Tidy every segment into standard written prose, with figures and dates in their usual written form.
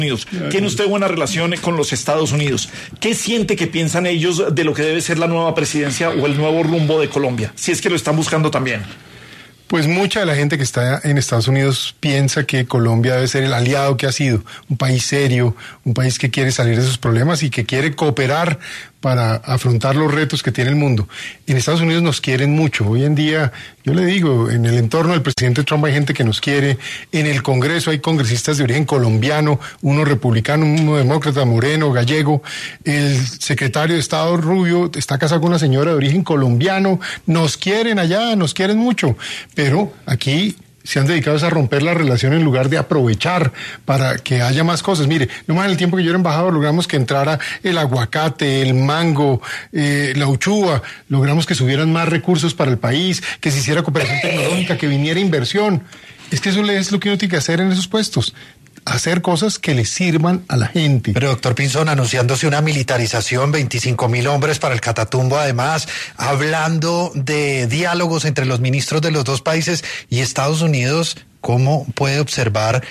Unidos. Tiene usted buena relación con los Estados Unidos. ¿Qué siente que piensan ellos de lo que debe ser la nueva presidencia o el nuevo rumbo de Colombia? Si es que lo están buscando también. Pues mucha de la gente que está en Estados Unidos piensa que Colombia debe ser el aliado que ha sido, un país serio, un país que quiere salir de sus problemas y que quiere cooperar para afrontar los retos que tiene el mundo. En Estados Unidos nos quieren mucho. Hoy en día, yo le digo, en el entorno del presidente Trump hay gente que nos quiere. En el Congreso hay congresistas de origen colombiano, uno republicano, uno demócrata, moreno, gallego. El secretario de Estado Rubio está casado con una señora de origen colombiano. Nos quieren allá, nos quieren mucho. Pero aquí se han dedicado a romper la relación en lugar de aprovechar para que haya más cosas. Mire, nomás en el tiempo que yo era embajador logramos que entrara el aguacate, el mango, la uchuva, logramos que subieran más recursos para el país, que se hiciera cooperación tecnológica, que viniera inversión. Es que eso es lo que uno tiene que hacer en esos puestos. Hacer cosas que le sirvan a la gente. Pero doctor Pinzón, anunciándose una militarización, 25.000 hombres para el Catatumbo, además, hablando de diálogos entre los ministros de los dos países y Estados Unidos, ¿cómo puede observar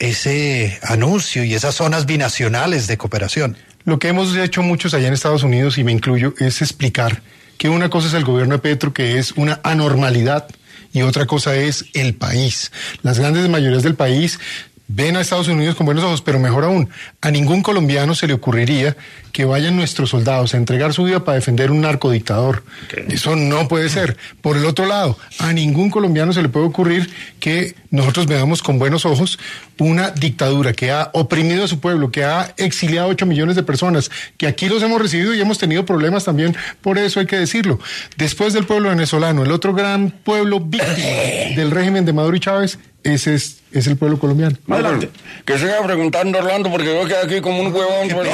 ese anuncio y esas zonas binacionales de cooperación? Lo que hemos hecho muchos allá en Estados Unidos, y me incluyo, es explicar que una cosa es el gobierno de Petro, que es una anormalidad, y otra cosa es el país. Las grandes mayorías del país ven a Estados Unidos con buenos ojos, pero mejor aún, a ningún colombiano se le ocurriría que vayan nuestros soldados a entregar su vida para defender un narcodictador. Okay. Eso no puede ser. Por el otro lado, a ningún colombiano se le puede ocurrir que nosotros veamos con buenos ojos una dictadura que ha oprimido a su pueblo, que ha exiliado 8 millones de personas, que aquí los hemos recibido y hemos tenido problemas también, por eso hay que decirlo. Después del pueblo venezolano, el otro gran pueblo víctima del régimen de Maduro y Chávez, ese es el pueblo colombiano. Adelante. Que siga preguntando, Orlando, porque veo que aquí como un huevón. No,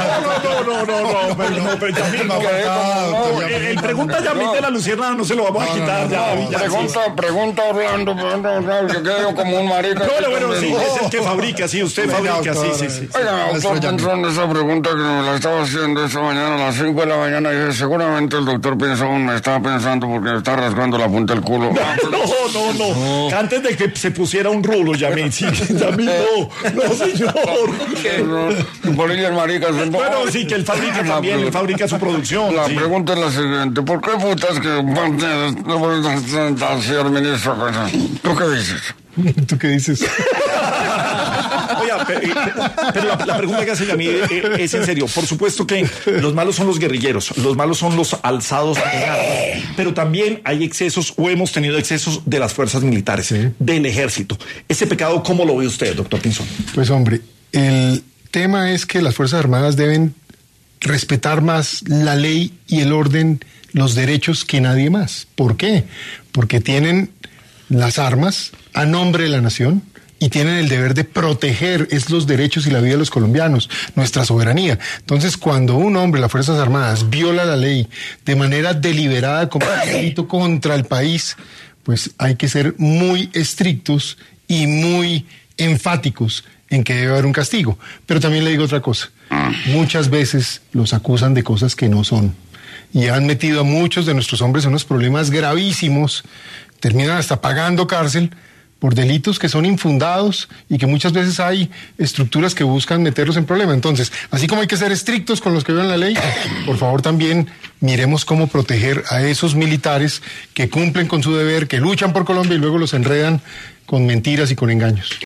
el pregunta Yamil de la Luciérnaga no se lo vamos a quitar ya. Pregunta Orlando, que quedo como un marica. Bueno, sí, es el que fabrica, sí, usted fabrica, sí. Oiga, doctor Pinzón, esa pregunta que me la estaba haciendo esta mañana a las 5 de la mañana, y seguramente el doctor Pinzón me estaba pensando porque está rasgando la punta del culo. No. Antes de que se pusiera un rulo, Yamil, sí, Yamil, no, señor. Por ello el marica. Bueno, sí, que él fabrica también, él fabrica su producción. La pregunta es la siguiente: ¿por qué putas que señor ministro? ¿Tú qué dices? ¿Tú qué dices? Oiga, pero la pregunta que hace Yamil es en serio. Por supuesto que los malos son los guerrilleros, los malos son los alzados en armas, pero también hay excesos o hemos tenido excesos de las fuerzas militares, ¿sí?, del ejército. ¿Ese pecado cómo lo ve usted, doctor Pinzón? Pues hombre, el tema es que las Fuerzas Armadas deben respetar más la ley y el orden, los derechos que nadie más. ¿Por qué? Porque tienen las armas a nombre de la nación y tienen el deber de proteger los derechos y la vida de los colombianos, nuestra soberanía. Entonces, cuando un hombre, las Fuerzas Armadas, viola la ley de manera deliberada como un delito contra el país, pues hay que ser muy estrictos y muy enfáticos en que debe haber un castigo. Pero también le digo otra cosa. Muchas veces los acusan de cosas que no son. Y han metido a muchos de nuestros hombres en unos problemas gravísimos. Terminan hasta pagando cárcel por delitos que son infundados y que muchas veces hay estructuras que buscan meterlos en problemas. Entonces, así como hay que ser estrictos con los que violan la ley, por favor también miremos cómo proteger a esos militares que cumplen con su deber, que luchan por Colombia y luego los enredan con mentiras y con engaños.